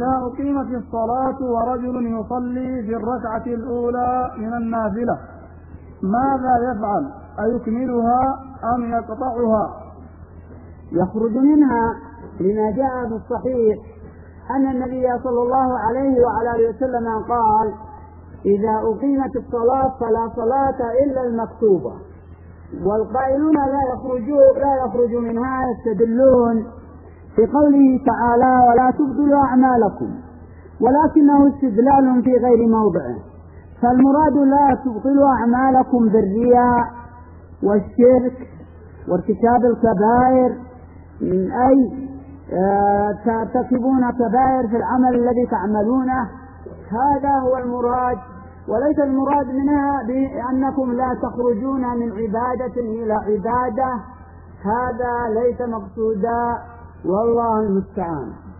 إذا أقيمت الصلاة ورجل يصلي في الركعة الأولى من النافلة ماذا يفعل؟ أيكملها أم يقطعها؟ يخرج منها لما جاء في الصحيح أن النبي صلى الله عليه وعلى آله وسلم قال: إذا أقيمت الصلاة فلا صلاة إلا المكتوبة. والقائلون لا يخرج منها يستدلون بقوله تعالى: ولا تبطلوا أعمالكم، ولكنه استدلال في غير موضعه. فالمراد لا تبطلوا أعمالكم بالرياء والشرك وارتكاب الكبائر، من أي ترتكبون كبائر في العمل الذي تعملونه، هذا هو المراد، وليس المراد منها بأنكم لا تخرجون من عبادة إلى عبادة، هذا ليس مقصودا، والله المستعان.